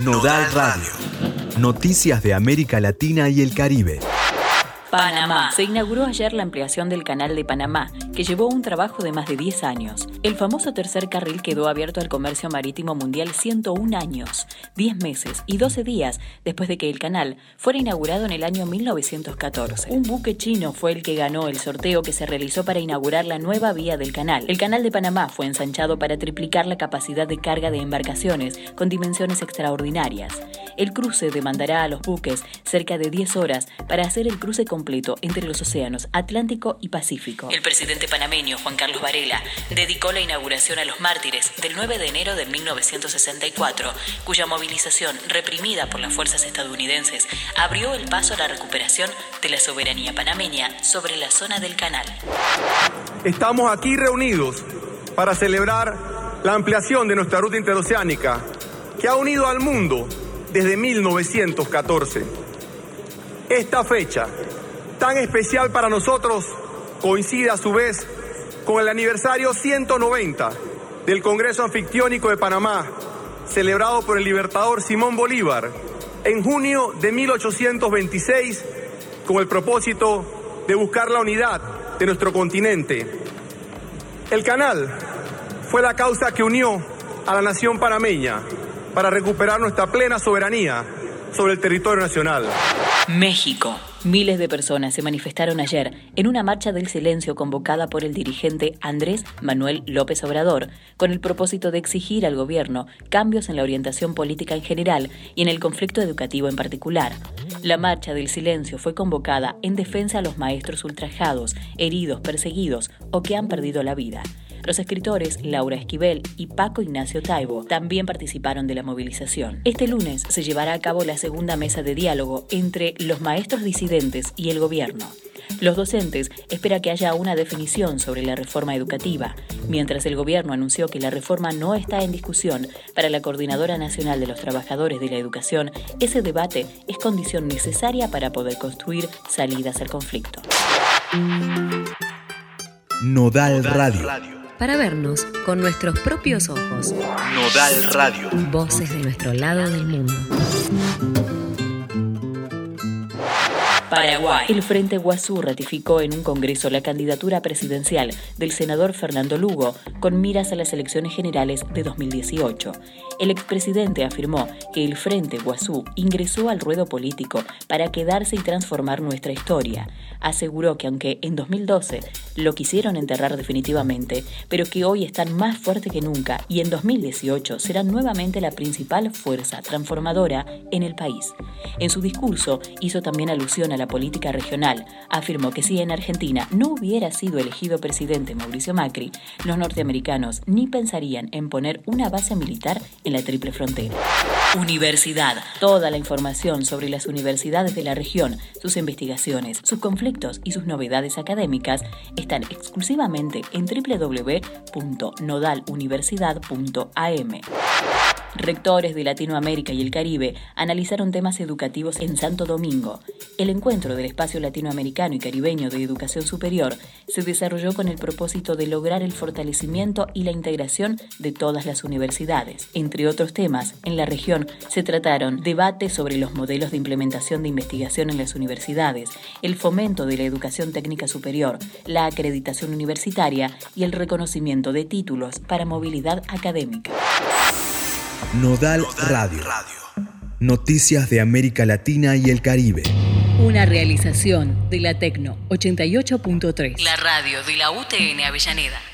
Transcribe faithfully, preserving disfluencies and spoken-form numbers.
Nodal Radio. Noticias de América Latina y el Caribe. Panamá. Se inauguró ayer la ampliación del Canal de Panamá, que llevó un trabajo de más de diez años. El famoso tercer carril quedó abierto al comercio marítimo mundial ciento un años, diez meses y doce días después de que el canal fuera inaugurado en el año mil novecientos catorce. Un buque chino fue el que ganó el sorteo que se realizó para inaugurar la nueva vía del canal. El Canal de Panamá fue ensanchado para triplicar la capacidad de carga de embarcaciones con dimensiones extraordinarias. El cruce demandará a los buques cerca de diez horas para hacer el cruce completo entre los océanos Atlántico y Pacífico. El presidente panameño, Juan Carlos Varela, dedicó la inauguración a los mártires del nueve de enero de mil novecientos sesenta y cuatro, cuya movilización, reprimida por las fuerzas estadounidenses, abrió el paso a la recuperación de la soberanía panameña sobre la zona del canal. Estamos aquí reunidos para celebrar la ampliación de nuestra ruta interoceánica, que ha unido al mundo desde mil novecientos catorce. Esta fecha, tan especial para nosotros, coincide a su vez con el aniversario ciento noventa del Congreso Anfictiónico de Panamá, celebrado por el libertador Simón Bolívar en junio de mil ochocientos veintiséis, con el propósito de buscar la unidad de nuestro continente. El canal fue la causa que unió a la nación panameña para recuperar nuestra plena soberanía sobre el territorio nacional. México. Miles de personas se manifestaron ayer en una marcha del silencio convocada por el dirigente Andrés Manuel López Obrador, con el propósito de exigir al gobierno cambios en la orientación política en general y en el conflicto educativo en particular. La marcha del silencio fue convocada en defensa a los maestros ultrajados, heridos, perseguidos o que han perdido la vida. Los escritores Laura Esquivel y Paco Ignacio Taibo también participaron de la movilización. Este lunes se llevará a cabo la segunda mesa de diálogo entre los maestros disidentes y el gobierno. Los docentes esperan que haya una definición sobre la reforma educativa, mientras el gobierno anunció que la reforma no está en discusión. Para la Coordinadora Nacional de los Trabajadores de la Educación, ese debate es condición necesaria para poder construir salidas al conflicto. Nodal Radio. Para vernos con nuestros propios ojos. Nodal Radio. Voces de nuestro lado del mundo. Paraguay. El Frente Guazú ratificó en un congreso la candidatura presidencial del senador Fernando Lugo con miras a las elecciones generales de dos mil dieciocho. El expresidente afirmó que el Frente Guazú ingresó al ruedo político para quedarse y transformar nuestra historia. Aseguró que aunque en dos mil doce lo quisieron enterrar definitivamente, pero que hoy están más fuertes que nunca y en dos mil dieciocho serán nuevamente la principal fuerza transformadora en el país. En su discurso hizo también alusión a la política regional. Afirmó que si en Argentina no hubiera sido elegido presidente Mauricio Macri, los norteamericanos ni pensarían en poner una base militar en la triple frontera. Universidad. Toda la información sobre las universidades de la región, sus investigaciones, sus conflictos y sus novedades académicas están exclusivamente en doble u doble u doble u punto nodal universidad punto a m. Rectores de Latinoamérica y el Caribe analizaron temas educativos en Santo Domingo. El encuentro del Espacio Latinoamericano y Caribeño de Educación Superior se desarrolló con el propósito de lograr el fortalecimiento y la integración de todas las universidades. Entre otros temas, en la región se trataron debates sobre los modelos de implementación de investigación en las universidades, el fomento de la educación técnica superior, la acreditación universitaria y el reconocimiento de títulos para movilidad académica. Nodal Radio. Noticias de América Latina y el Caribe. Una realización de la Tecno ochenta y ocho punto tres. La radio de la U T N Avellaneda.